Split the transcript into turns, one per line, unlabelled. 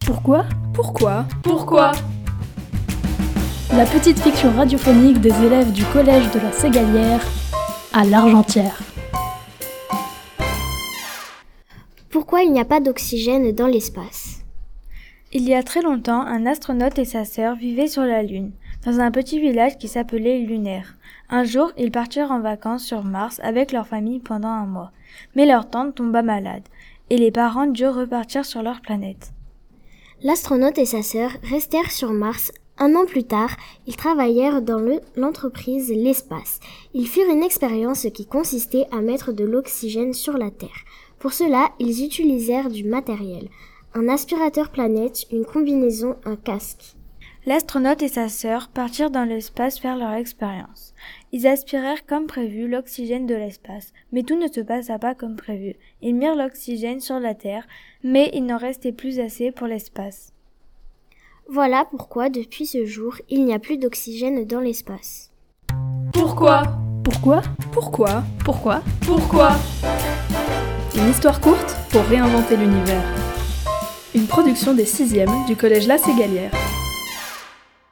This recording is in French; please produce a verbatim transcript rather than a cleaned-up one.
Pourquoi ?
Pourquoi ? Pourquoi ?
La petite fiction radiophonique des élèves du collège de la Ségalière à l'Argentière.
Pourquoi il n'y a pas d'oxygène dans l'espace ?
Il y a très longtemps, un astronaute et sa sœur vivaient sur la Lune, dans un petit village qui s'appelait Lunaire. Un jour, ils partirent en vacances sur Mars avec leur famille pendant un mois. Mais leur tante tomba malade, et les parents durent repartir sur leur planète.
L'astronaute et sa sœur restèrent sur Mars. Un an plus tard, ils travaillèrent dans le, l'entreprise L'Espace. Ils firent une expérience qui consistait à mettre de l'oxygène sur la Terre. Pour cela, ils utilisèrent du matériel. Un aspirateur planète, une combinaison, un casque.
L'astronaute et sa sœur partirent dans l'espace faire leur expérience. Ils aspirèrent comme prévu l'oxygène de l'espace, mais tout ne se passa pas comme prévu. Ils mirent l'oxygène sur la Terre, mais il n'en restait plus assez pour l'espace.
Voilà pourquoi, depuis ce jour, il n'y a plus d'oxygène dans l'espace.
Pourquoi ?
Pourquoi ?
Pourquoi ?
Pourquoi ?
Pourquoi ?
Une histoire courte pour réinventer l'univers. Une production des sixièmes du collège La Ségalière.